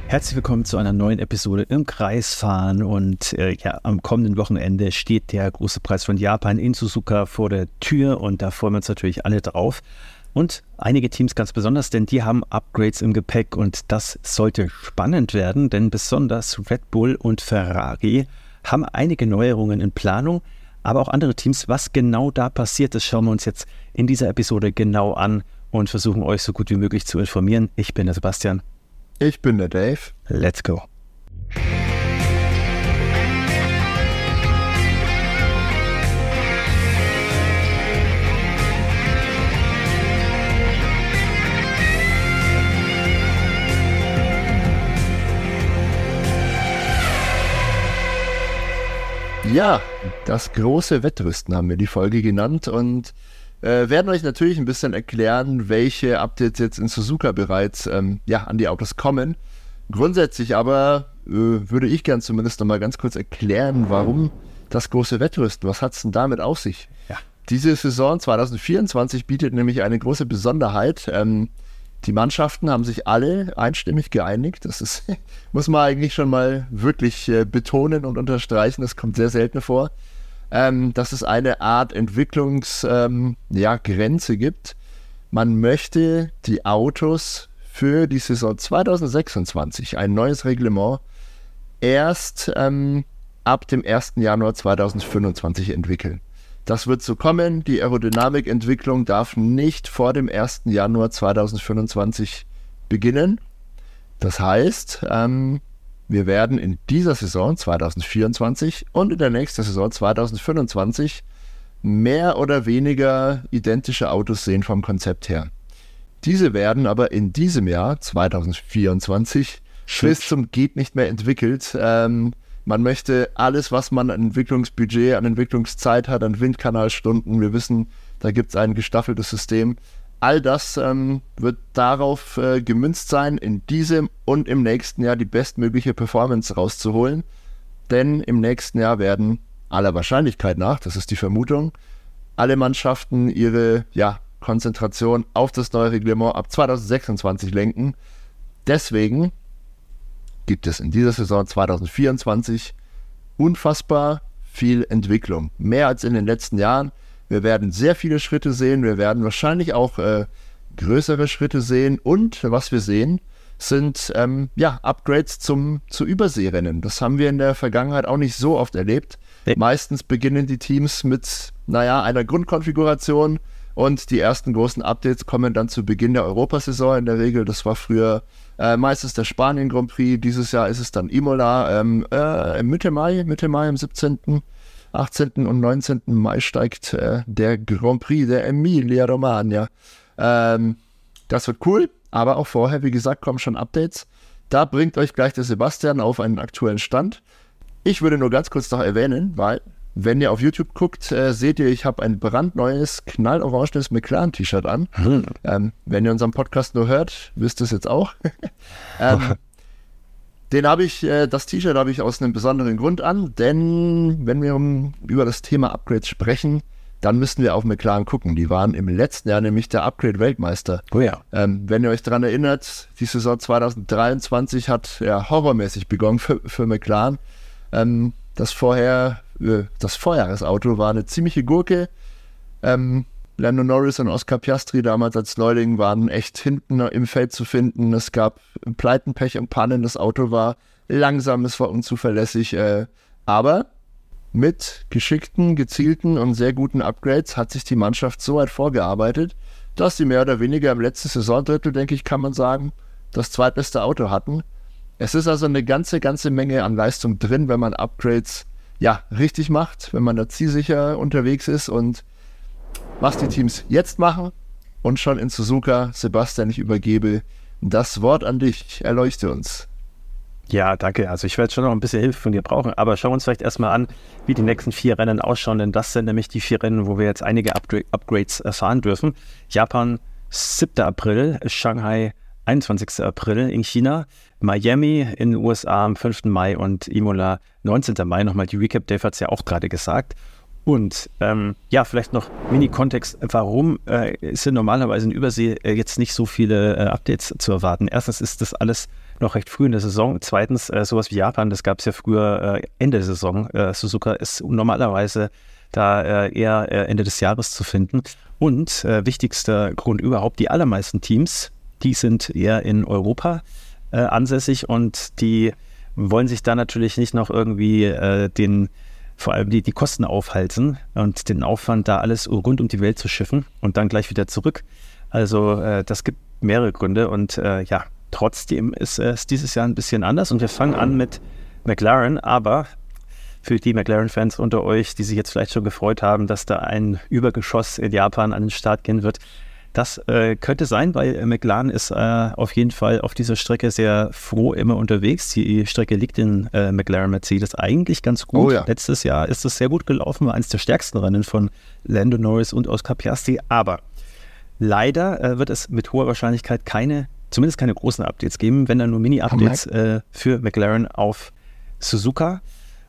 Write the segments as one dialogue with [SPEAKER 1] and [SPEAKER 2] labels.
[SPEAKER 1] Herzlich willkommen zu einer neuen Episode im Kreisfahren und am kommenden Wochenende steht der große Preis von Japan in Suzuka vor der Tür und da freuen wir uns natürlich alle drauf. Und einige Teams ganz besonders, denn die haben Upgrades im Gepäck und das sollte spannend werden, denn besonders Red Bull und Ferrari haben einige Neuerungen in Planung, aber auch andere Teams. Was genau da passiert ist, schauen wir uns jetzt in dieser Episode genau an und versuchen euch so gut wie möglich zu informieren. Ich bin der Sebastian.
[SPEAKER 2] Ich bin der Dave.
[SPEAKER 1] Let's go.
[SPEAKER 2] Ja, das große Wettrüsten haben wir die Folge genannt und werden euch natürlich ein bisschen erklären, welche Updates jetzt in Suzuka bereits an die Autos kommen. Grundsätzlich aber würde ich gern zumindest noch mal ganz kurz erklären, warum das große Wettrüsten, was hat es denn damit auf sich?
[SPEAKER 1] Ja.
[SPEAKER 2] Diese Saison 2024 bietet nämlich eine große Besonderheit. Die Mannschaften haben sich alle einstimmig geeinigt. Das ist, muss man eigentlich schon mal wirklich betonen und unterstreichen. Das kommt sehr selten vor. Dass es eine Art Entwicklungsgrenze gibt. Man möchte die Autos für die Saison 2026, ein neues Reglement, erst ab dem 1. Januar 2025 entwickeln. Das wird so kommen. Die Aerodynamikentwicklung darf nicht vor dem 1. Januar 2025 beginnen. Das heißt, wir werden in dieser Saison 2024 und in der nächsten Saison 2025 mehr oder weniger identische Autos sehen vom Konzept her. Diese werden aber in diesem Jahr 2024 bis zum geht nicht mehr entwickelt. Man möchte alles, was man an Entwicklungsbudget, an Entwicklungszeit hat, an Windkanalstunden, wir wissen, da gibt es ein gestaffeltes System. All das wird darauf gemünzt sein, in diesem und im nächsten Jahr die bestmögliche Performance rauszuholen. Denn im nächsten Jahr werden aller Wahrscheinlichkeit nach, das ist die Vermutung, alle Mannschaften ihre Konzentration auf das neue Reglement ab 2026 lenken. Deswegen gibt es in dieser Saison 2024 unfassbar viel Entwicklung. Mehr als in den letzten Jahren. Wir werden sehr viele Schritte sehen, wir werden wahrscheinlich auch größere Schritte sehen und was wir sehen, sind Upgrades zu Überseerennen. Das haben wir in der Vergangenheit auch nicht so oft erlebt. Meistens beginnen die Teams mit einer Grundkonfiguration und die ersten großen Updates kommen dann zu Beginn der Europasaison in der Regel. Das war früher meistens der Spanien Grand Prix, dieses Jahr ist es dann Imola, Mitte Mai, am 17., 18. und 19. Mai steigt der Grand Prix der Emilia-Romagna. Das wird cool, aber auch vorher, wie gesagt, kommen schon Updates. Da bringt euch gleich der Sebastian auf einen aktuellen Stand. Ich würde nur ganz kurz noch erwähnen, weil, wenn ihr auf YouTube guckt, seht ihr, ich habe ein brandneues, knallorangenes McLaren-T-Shirt an. Wenn ihr unseren Podcast nur hört, wisst ihr es jetzt auch. Das T-Shirt habe ich aus einem besonderen Grund an, denn wenn wir über das Thema Upgrades sprechen, dann müssen wir auf McLaren gucken. Die waren im letzten Jahr nämlich der Upgrade-Weltmeister.
[SPEAKER 1] Oh ja.
[SPEAKER 2] Wenn ihr euch daran erinnert, die Saison 2023 hat horrormäßig begonnen für McLaren. Das Vorjahresauto war eine ziemliche Gurke. Lando Norris und Oscar Piastri damals als Neuling waren echt hinten im Feld zu finden. Es gab Pleiten, Pech und Pannen. Das Auto war langsam, es war unzuverlässig. Aber mit geschickten, gezielten und sehr guten Upgrades hat sich die Mannschaft so weit vorgearbeitet, dass sie mehr oder weniger im letzten Saisondrittel, denke ich, kann man sagen, das zweitbeste Auto hatten. Es ist also eine ganze Menge an Leistung drin, wenn man Upgrades richtig macht, wenn man da zielsicher unterwegs ist. Und was die Teams jetzt machen und schon in Suzuka, Sebastian, ich übergebe das Wort an dich. Erleuchte uns.
[SPEAKER 1] Ja, danke. Also ich werde schon noch ein bisschen Hilfe von dir brauchen, aber schauen wir uns vielleicht erstmal an, wie die nächsten 4 Rennen ausschauen, denn das sind nämlich die 4 Rennen, wo wir jetzt einige Upgrades erfahren dürfen. Japan 7. April, Shanghai 21. April in China, Miami in den USA am 5. Mai und Imola 19. Mai. Nochmal die Recap, Dave hat es ja auch gerade gesagt. Und vielleicht noch Mini-Kontext, warum ist denn normalerweise in Übersee jetzt nicht so viele Updates zu erwarten? Erstens ist das alles noch recht früh in der Saison. Zweitens, sowas wie Japan, das gab es ja früher Ende der Saison. Suzuka ist normalerweise da eher Ende des Jahres zu finden. Und wichtigster Grund überhaupt, die allermeisten Teams, die sind eher in Europa ansässig und die wollen sich da natürlich nicht noch irgendwie vor allem die Kosten aufhalten und den Aufwand, da alles rund um die Welt zu schiffen und dann gleich wieder zurück. Also das gibt mehrere Gründe und trotzdem ist es dieses Jahr ein bisschen anders und wir fangen an mit McLaren, aber für die McLaren-Fans unter euch, die sich jetzt vielleicht schon gefreut haben, dass da ein Übergeschoss in Japan an den Start gehen wird, das könnte sein, weil McLaren ist auf jeden Fall auf dieser Strecke sehr froh immer unterwegs. Die Strecke liegt in McLaren Mercedes eigentlich ganz gut.
[SPEAKER 2] Oh ja.
[SPEAKER 1] Letztes Jahr ist es sehr gut gelaufen, war eines der stärksten Rennen von Lando Norris und Oscar Piastri. Aber leider wird es mit hoher Wahrscheinlichkeit zumindest keine großen Updates geben, wenn dann nur Mini-Updates für McLaren auf Suzuka.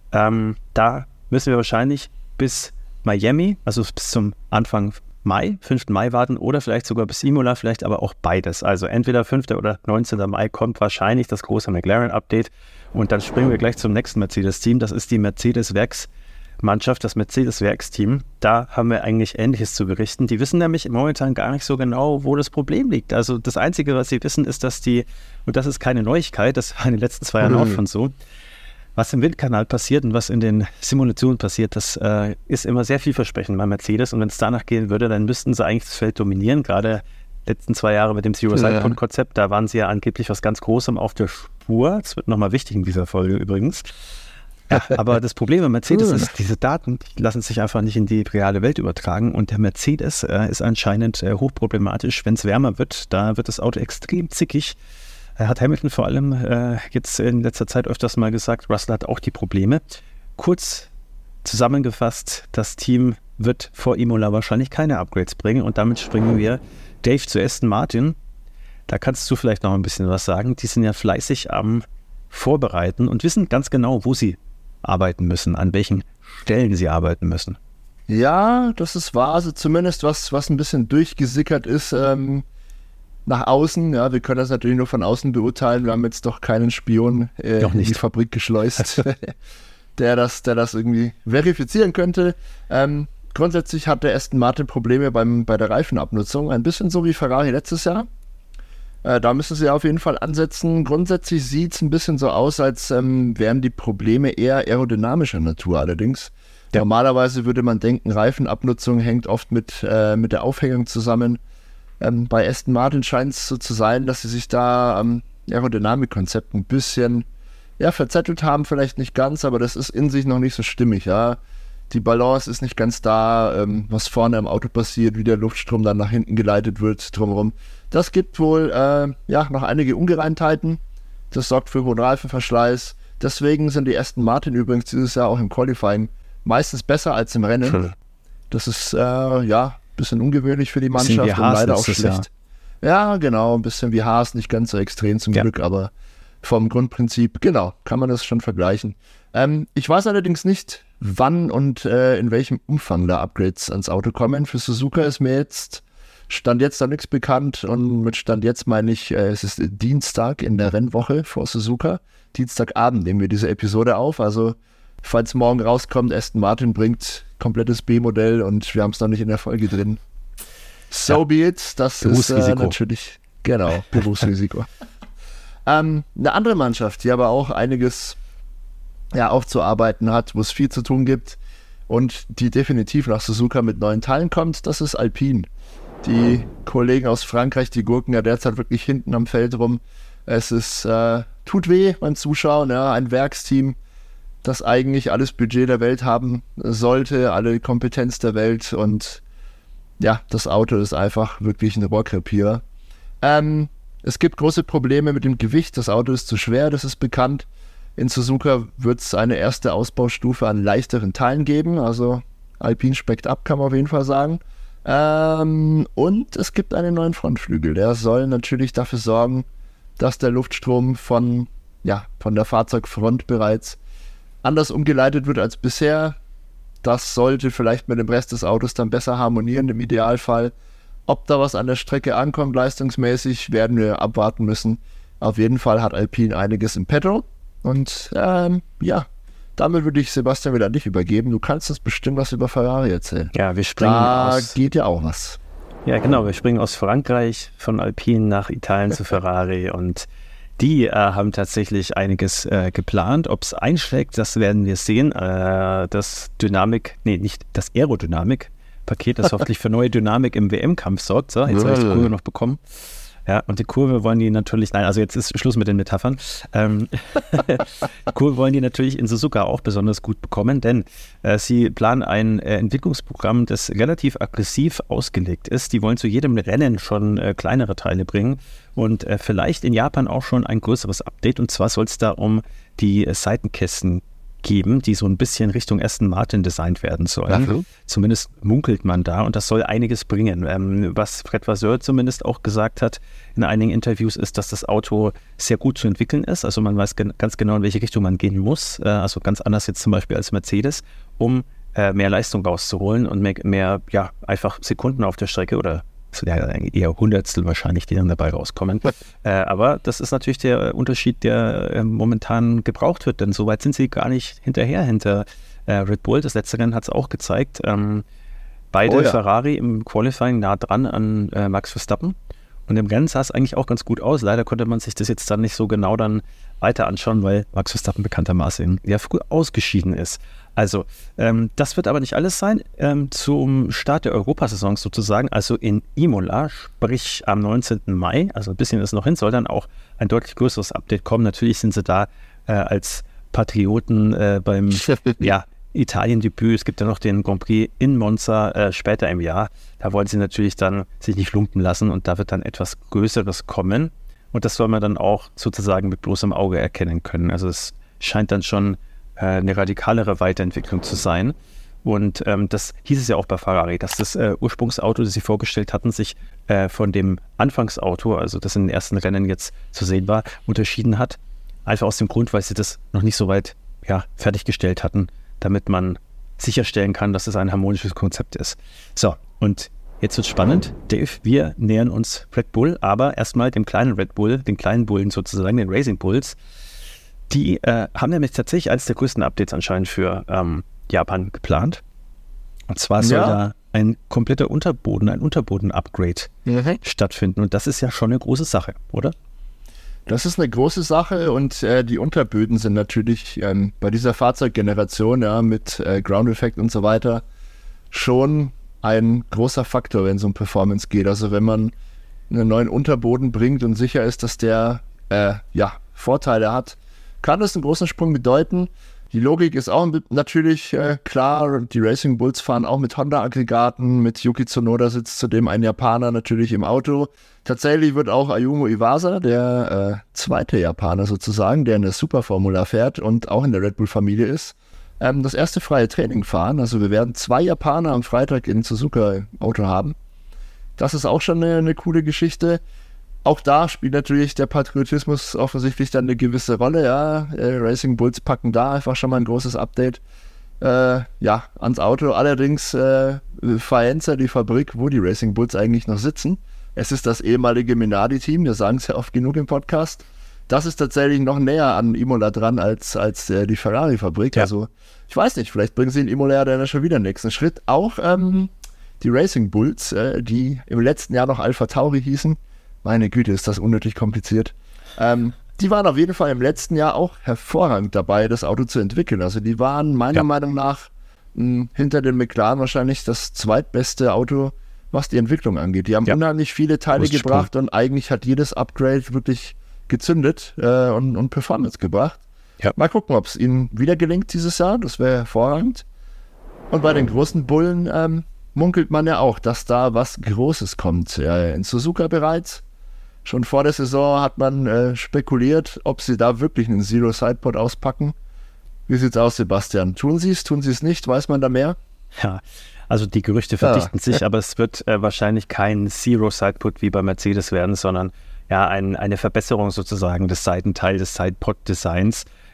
[SPEAKER 1] Da müssen wir wahrscheinlich bis Miami, also bis zum Anfang Mai, 5. Mai warten oder vielleicht sogar bis Imola, vielleicht aber auch beides. Also entweder 5. oder 19. Mai kommt wahrscheinlich das große McLaren-Update und dann springen wir gleich zum nächsten Mercedes-Team. Das ist die Mercedes-Werksmannschaft, das Mercedes-Werksteam. Da haben wir eigentlich Ähnliches zu berichten. Die wissen nämlich momentan gar nicht so genau, wo das Problem liegt. Also das Einzige, was sie wissen, ist, dass und das ist keine Neuigkeit, das war in den letzten 2 Jahren auch schon so, was im Windkanal passiert und was in den Simulationen passiert, das ist immer sehr vielversprechend bei Mercedes. Und wenn es danach gehen würde, dann müssten sie eigentlich das Feld dominieren. Gerade letzten 2 Jahre mit dem Zero-Side-Konzept, da waren sie ja angeblich was ganz Großem auf der Spur. Das wird nochmal wichtig in dieser Folge übrigens. Ja, aber das Problem bei Mercedes ist, diese Daten die lassen sich einfach nicht in die reale Welt übertragen. Und der Mercedes ist anscheinend hochproblematisch. Wenn es wärmer wird, da wird das Auto extrem zickig. Hat Hamilton vor allem jetzt in letzter Zeit öfters mal gesagt, Russell hat auch die Probleme. Kurz zusammengefasst, das Team wird vor Imola wahrscheinlich keine Upgrades bringen und damit springen wir, Dave, zu Aston Martin. Da kannst du vielleicht noch ein bisschen was sagen. Die sind ja fleißig am Vorbereiten und wissen ganz genau, wo sie arbeiten müssen, an welchen Stellen sie arbeiten müssen.
[SPEAKER 2] Ja, das ist wahr. Also zumindest was ein bisschen durchgesickert ist, nach außen, ja, wir können das natürlich nur von außen beurteilen. Wir haben jetzt doch keinen Spion in die Fabrik geschleust, der das irgendwie verifizieren könnte. Grundsätzlich hat der Aston Martin Probleme bei der Reifenabnutzung, ein bisschen so wie Ferrari letztes Jahr. Da müssen sie auf jeden Fall ansetzen. Grundsätzlich sieht es ein bisschen so aus, als wären die Probleme eher aerodynamischer Natur allerdings. Ja. Normalerweise würde man denken, Reifenabnutzung hängt oft mit der Aufhängung zusammen. Bei Aston Martin scheint es so zu sein, dass sie sich da am Aerodynamikkonzept ein bisschen verzettelt haben, vielleicht nicht ganz, aber das ist in sich noch nicht so stimmig. Ja. Die Balance ist nicht ganz da, was vorne am Auto passiert, wie der Luftstrom dann nach hinten geleitet wird, drumherum. Das gibt wohl noch einige Ungereimtheiten. Das sorgt für hohen Reifenverschleiß. Deswegen sind die Aston Martin übrigens dieses Jahr auch im Qualifying meistens besser als im Rennen. Das ist bisschen ungewöhnlich für die Mannschaft und leider auch schlecht. Ja, genau, ein bisschen wie Haas, nicht ganz so extrem zum Glück, aber vom Grundprinzip, genau, kann man das schon vergleichen. Ich weiß allerdings nicht, wann und in welchem Umfang da Upgrades ans Auto kommen. Für Suzuka ist mir Stand jetzt da nichts bekannt und mit Stand jetzt meine ich, es ist Dienstag in der Rennwoche vor Suzuka. Dienstagabend nehmen wir diese Episode auf, also falls morgen rauskommt, Aston Martin bringt komplettes B-Modell und wir haben es noch nicht in der Folge drin. So be it. Das ist natürlich, genau, Berufsrisiko. Eine andere Mannschaft, die aber auch einiges aufzuarbeiten hat, wo es viel zu tun gibt und die definitiv nach Suzuka mit neuen Teilen kommt, das ist Alpine. Die Kollegen aus Frankreich, die gurken ja derzeit wirklich hinten am Feld rum. Es ist, tut weh beim Zuschauen, ein Werksteam, das eigentlich alles Budget der Welt haben sollte, alle Kompetenz der Welt und das Auto ist einfach wirklich ein Rohrkrepierer. Es gibt große Probleme mit dem Gewicht, das Auto ist zu schwer, das ist bekannt. In Suzuka wird es eine erste Ausbaustufe an leichteren Teilen geben, also Alpine speckt ab, kann man auf jeden Fall sagen. Und es gibt einen neuen Frontflügel, der soll natürlich dafür sorgen, dass der Luftstrom von der Fahrzeugfront bereits anders umgeleitet wird als bisher. Das sollte vielleicht mit dem Rest des Autos dann besser harmonieren im Idealfall. Ob da was an der Strecke ankommt, leistungsmäßig, werden wir abwarten müssen. Auf jeden Fall hat Alpine einiges im Petto. Und damit würde ich Sebastian wieder an dich übergeben. Du kannst uns bestimmt was über Ferrari erzählen.
[SPEAKER 1] Ja, wir springen
[SPEAKER 2] geht ja auch was.
[SPEAKER 1] Ja, genau. Wir springen aus Frankreich von Alpine nach Italien zu Ferrari und die haben tatsächlich einiges geplant. Ob es einschlägt, das werden wir sehen. Das Aerodynamik-Paket, das hoffentlich für neue Dynamik im WM-Kampf sorgt. So, jetzt habe ich die Kurve noch bekommen. Ja, und die Kurve wollen die natürlich, also jetzt ist Schluss mit den Metaphern. Die Kurve wollen die natürlich in Suzuka auch besonders gut bekommen, denn sie planen ein Entwicklungsprogramm, das relativ aggressiv ausgelegt ist. Die wollen zu jedem Rennen schon kleinere Teile bringen und vielleicht in Japan auch schon ein größeres Update. Und zwar soll es da um die Seitenkästen geben, die so ein bisschen Richtung Aston Martin designt werden sollen. Ja. Zumindest munkelt man da und das soll einiges bringen. Was Fred Vasseur zumindest auch gesagt hat in einigen Interviews ist, dass das Auto sehr gut zu entwickeln ist. Also man weiß ganz genau, in welche Richtung man gehen muss. Also ganz anders jetzt zum Beispiel als Mercedes, um mehr Leistung rauszuholen und mehr einfach Sekunden auf der Strecke oder eher Hundertstel wahrscheinlich, die dann dabei rauskommen. Aber das ist natürlich der Unterschied, der momentan gebraucht wird, denn so weit sind sie gar nicht hinter Red Bull. Das letzte Rennen hat es auch gezeigt. Beide Ferrari im Qualifying nah dran an Max Verstappen. Und im Rennen sah es eigentlich auch ganz gut aus. Leider konnte man sich das jetzt dann nicht so genau dann weiter anschauen, weil Max Verstappen bekanntermaßen ja früh ausgeschieden ist. Also, das wird aber nicht alles sein. Zum Start der Europasaison sozusagen, also in Imola, sprich am 19. Mai, also ein bisschen ist noch hin, soll dann auch ein deutlich größeres Update kommen. Natürlich sind sie da als Patrioten beim Italien-Debüt. Es gibt ja noch den Grand Prix in Monza später im Jahr. Da wollen sie natürlich dann sich nicht lumpen lassen und da wird dann etwas Größeres kommen. Und das soll man dann auch sozusagen mit bloßem Auge erkennen können. Also es scheint dann schon eine radikalere Weiterentwicklung zu sein. Und das hieß es ja auch bei Ferrari, dass das Ursprungsauto, das sie vorgestellt hatten, sich von dem Anfangsauto, also das in den ersten Rennen jetzt zu sehen war, unterschieden hat. Einfach aus dem Grund, weil sie das noch nicht so weit fertiggestellt hatten, damit man sicherstellen kann, dass es ein harmonisches Konzept ist. So, und jetzt wird spannend. Dave, wir nähern uns Red Bull, aber erstmal dem kleinen Red Bull, den kleinen Bullen sozusagen, den Racing Bulls. Die haben nämlich tatsächlich eines der größten Updates anscheinend für Japan geplant. Und zwar soll da ein kompletter Unterboden, ein Unterboden-Upgrade stattfinden. Und das ist ja schon eine große Sache, oder?
[SPEAKER 2] Das ist eine große Sache und die Unterböden sind natürlich bei dieser Fahrzeuggeneration mit Ground-Effekt und so weiter schon ein großer Faktor, wenn es um Performance geht. Also wenn man einen neuen Unterboden bringt und sicher ist, dass der Vorteile hat, kann das einen großen Sprung bedeuten. Die Logik ist auch natürlich klar. Die Racing Bulls fahren auch mit Honda-Aggregaten. Mit Yuki Tsunoda sitzt zudem ein Japaner natürlich im Auto. Tatsächlich wird auch Ayumu Iwasa, der zweite Japaner sozusagen, der in der Superformula fährt und auch in der Red Bull-Familie ist, das erste freie Training fahren. Also wir werden 2 Japaner am Freitag in Suzuka im Auto haben. Das ist auch schon eine coole Geschichte. Auch da spielt natürlich der Patriotismus offensichtlich dann eine gewisse Rolle. Racing Bulls packen da einfach schon mal ein großes Update ans Auto. Allerdings Faenza, die Fabrik, wo die Racing Bulls eigentlich noch sitzen. Es ist das ehemalige Minardi-Team, wir sagen es ja oft genug im Podcast. Das ist tatsächlich noch näher an Imola dran als die Ferrari-Fabrik. Ja. Also ich weiß nicht, vielleicht bringen sie in Imola dann schon wieder den nächsten Schritt. Auch die Racing Bulls, die im letzten Jahr noch Alpha Tauri hießen, meine Güte, ist das unnötig kompliziert. Die waren auf jeden Fall im letzten Jahr auch hervorragend dabei, das Auto zu entwickeln. Also die waren meiner Meinung nach hinter den McLaren wahrscheinlich das zweitbeste Auto, was die Entwicklung angeht. Die haben unheimlich viele Teile gebracht und eigentlich hat jedes Upgrade wirklich gezündet und Performance gebracht. Ja. Mal gucken, ob es ihnen wieder gelingt dieses Jahr. Das wäre hervorragend. Und bei den großen Bullen munkelt man ja auch, dass da was Großes kommt. In Suzuka bereits. Schon vor der Saison hat man spekuliert, ob sie da wirklich einen Zero-Sidepod auspacken. Wie sieht's aus, Sebastian? Tun sie es nicht? Weiß man da mehr?
[SPEAKER 1] Ja, also die Gerüchte verdichten sich, aber es wird wahrscheinlich kein Zero-Sidepod wie bei Mercedes werden, sondern eine Verbesserung sozusagen des Seitenteils, des Sidepod-Designs.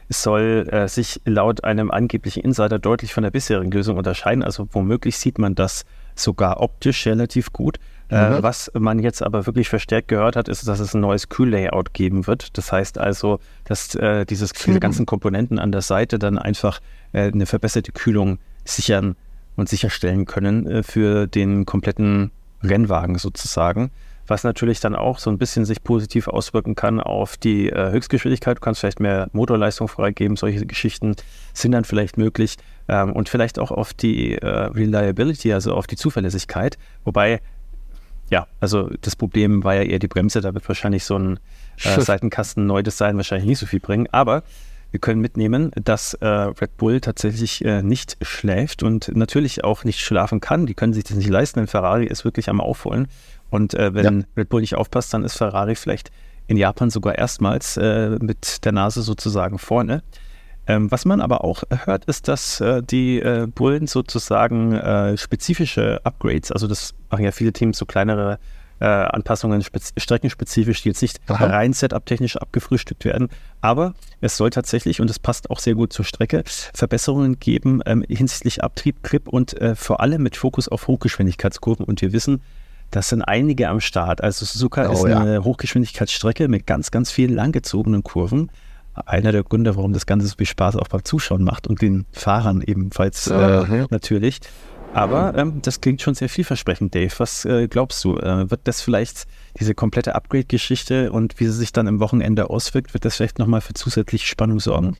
[SPEAKER 1] Es soll sich laut einem angeblichen Insider deutlich von der bisherigen Lösung unterscheiden. Also womöglich sieht man das sogar optisch relativ gut. Was man jetzt aber wirklich verstärkt gehört hat, ist, dass es ein neues Kühllayout geben wird. Das heißt also, dass diese ganzen Komponenten an der Seite dann einfach eine verbesserte Kühlung sichern und sicherstellen können für den kompletten Rennwagen sozusagen. Was natürlich dann auch so ein bisschen sich positiv auswirken kann auf die Höchstgeschwindigkeit. Du kannst vielleicht mehr Motorleistung freigeben, solche Geschichten sind dann vielleicht möglich. Und vielleicht auch auf die Reliability, also auf die Zuverlässigkeit. Wobei, ja, also das Problem war ja eher die Bremse, da wird wahrscheinlich so ein Seitenkasten Neudesign wahrscheinlich nicht so viel bringen. Aber wir können mitnehmen, dass Red Bull tatsächlich nicht schläft und natürlich auch nicht schlafen kann. Die können sich das nicht leisten, denn Ferrari ist wirklich am Aufholen. Und wenn Red Bull nicht aufpasst, dann ist Ferrari vielleicht in Japan sogar erstmals mit der Nase sozusagen vorne. Was man aber auch hört, ist, dass die Bullen sozusagen spezifische Upgrades, also das machen ja viele Teams, so kleinere Anpassungen, streckenspezifisch, die jetzt nicht rein Setup-technisch abgefrühstückt werden. Aber es soll tatsächlich, und es passt auch sehr gut zur Strecke, Verbesserungen geben hinsichtlich Abtrieb, Grip und vor allem mit Fokus auf Hochgeschwindigkeitskurven. Und wir wissen, das sind einige am Start. Also Suzuka ist eine Hochgeschwindigkeitsstrecke mit ganz, ganz vielen langgezogenen Kurven. Einer der Gründe, warum das Ganze so viel Spaß auch beim Zuschauen macht und den Fahrern ebenfalls natürlich. Aber das klingt schon sehr vielversprechend, Dave. Was glaubst du? Wird das vielleicht diese komplette Upgrade-Geschichte und wie sie sich dann im Wochenende auswirkt, wird das vielleicht nochmal für zusätzliche Spannung sorgen?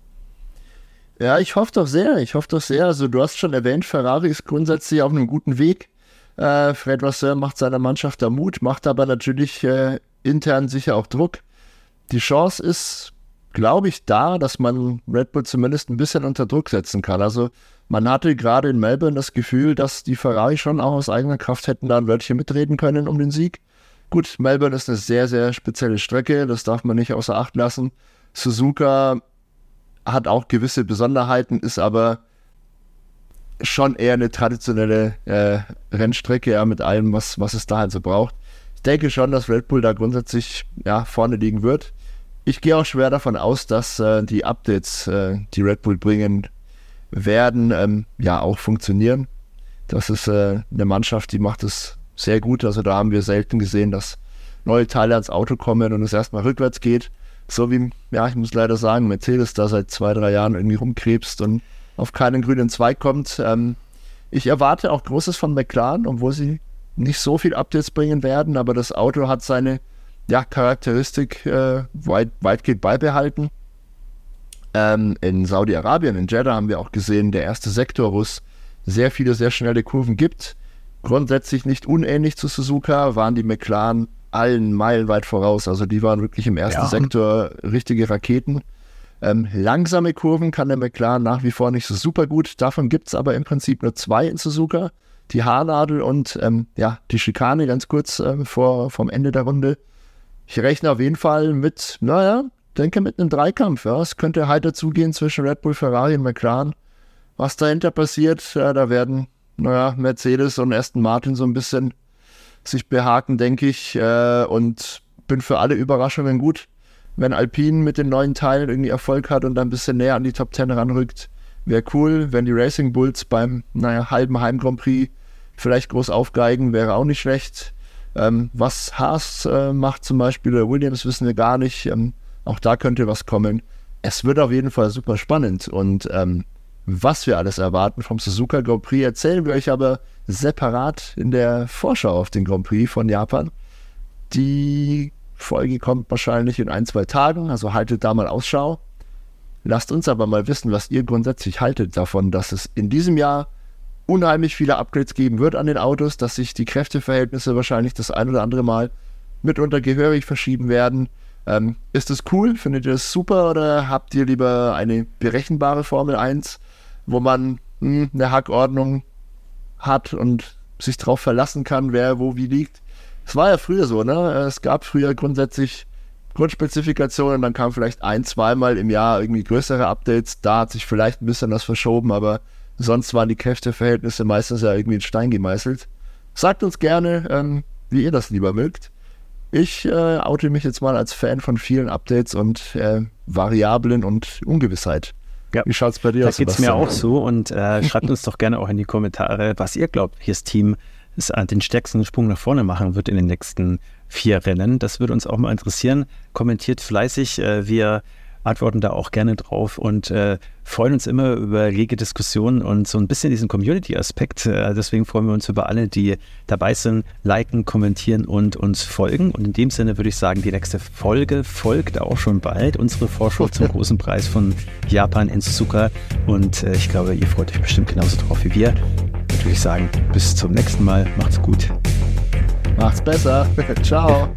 [SPEAKER 2] Ja, ich hoffe doch sehr. Also du hast schon erwähnt, Ferrari ist grundsätzlich auf einem guten Weg. Fred Vasseur macht seiner Mannschaft da Mut, macht aber natürlich intern sicher auch Druck. Die Chance ist, glaube ich, da, dass man Red Bull zumindest ein bisschen unter Druck setzen kann. Also man hatte gerade in Melbourne das Gefühl, dass die Ferrari schon auch aus eigener Kraft hätten da ein Wörtchen mitreden können um den Sieg. Gut, Melbourne ist eine sehr, sehr spezielle Strecke, das darf man nicht außer Acht lassen. Suzuka hat auch gewisse Besonderheiten, ist aber schon eher eine traditionelle Rennstrecke, ja, mit allem, was es da halt so braucht. Ich denke schon, dass Red Bull da grundsätzlich vorne liegen wird. Ich gehe auch schwer davon aus, dass die Updates, die Red Bull bringen werden, auch funktionieren. Das ist eine Mannschaft, die macht es sehr gut. Also da haben wir selten gesehen, dass neue Teile ans Auto kommen und es erstmal rückwärts geht. So wie, ich muss leider sagen, Mercedes da seit 2-3 Jahren irgendwie rumkrebst und auf keinen grünen Zweig kommt. Ich erwarte auch Großes von McLaren, obwohl sie nicht so viel Updates bringen werden, aber das Auto hat seine Charakteristik weitgehend beibehalten. In Saudi-Arabien, in Jeddah, haben wir auch gesehen, der erste Sektor, wo es sehr viele, sehr schnelle Kurven gibt. Grundsätzlich nicht unähnlich zu Suzuka, waren die McLaren allen meilenweit voraus. Also die waren wirklich im ersten Sektor richtige Raketen. Langsame Kurven kann der McLaren nach wie vor nicht so super gut. Davon gibt es aber im Prinzip nur 2 in Suzuka. Die Haarnadel und die Schikane ganz kurz vom Ende der Runde. Ich rechne auf jeden Fall mit einem Dreikampf. Ja. Es könnte heiter zugehen zwischen Red Bull, Ferrari und McLaren. Was dahinter passiert, da werden Mercedes und Aston Martin so ein bisschen sich behaken, denke ich. Und bin für alle Überraschungen gut. Wenn Alpine mit den neuen Teilen irgendwie Erfolg hat und dann ein bisschen näher an die Top 10 ranrückt, wäre cool. Wenn die Racing Bulls beim halben Heim-Grand Prix vielleicht groß aufgeigen, wäre auch nicht schlecht. Was Haas macht zum Beispiel, oder Williams, wissen wir gar nicht. Auch da könnte was kommen. Es wird auf jeden Fall super spannend. Und was wir alles erwarten vom Suzuka Grand Prix, erzählen wir euch aber separat in der Vorschau auf den Grand Prix von Japan. Die Folge kommt wahrscheinlich in 1-2 Tagen, also haltet da mal Ausschau. Lasst uns aber mal wissen, was ihr grundsätzlich haltet davon, dass es in diesem Jahr unheimlich viele Upgrades geben wird an den Autos, dass sich die Kräfteverhältnisse wahrscheinlich das ein oder andere Mal mitunter gehörig verschieben werden. Ist es cool? Findet ihr es super oder habt ihr lieber eine berechenbare Formel 1, wo man eine Hackordnung hat und sich drauf verlassen kann, wer wo wie liegt? Es war ja früher so, ne? Es gab früher grundsätzlich Grundspezifikationen, dann kam vielleicht 1-2 Mal im Jahr irgendwie größere Updates. Da hat sich vielleicht ein bisschen was verschoben, aber sonst waren die Kräfteverhältnisse meistens ja irgendwie in Stein gemeißelt. Sagt uns gerne, wie ihr das lieber mögt. ich oute mich jetzt mal als Fan von vielen Updates und Variablen und Ungewissheit.
[SPEAKER 1] Ja.
[SPEAKER 2] Wie schaut es bei dir aus?
[SPEAKER 1] Da geht es mir auch so und schreibt uns doch gerne auch in die Kommentare, was ihr glaubt, welches Team den stärksten Sprung nach vorne machen wird in den nächsten 4 Rennen. Das würde uns auch mal interessieren. Kommentiert fleißig, wir antworten da auch gerne drauf und freuen uns immer über rege Diskussionen und so ein bisschen diesen Community-Aspekt. Deswegen freuen wir uns über alle, die dabei sind, liken, kommentieren und uns folgen. Und in dem Sinne würde ich sagen, die nächste Folge folgt auch schon bald. Unsere Vorschau zum großen Preis von Japan in Suzuka. Und ich glaube, ihr freut euch bestimmt genauso drauf wie wir. Natürlich sagen, bis zum nächsten Mal. Macht's gut.
[SPEAKER 2] Macht's besser. Ciao.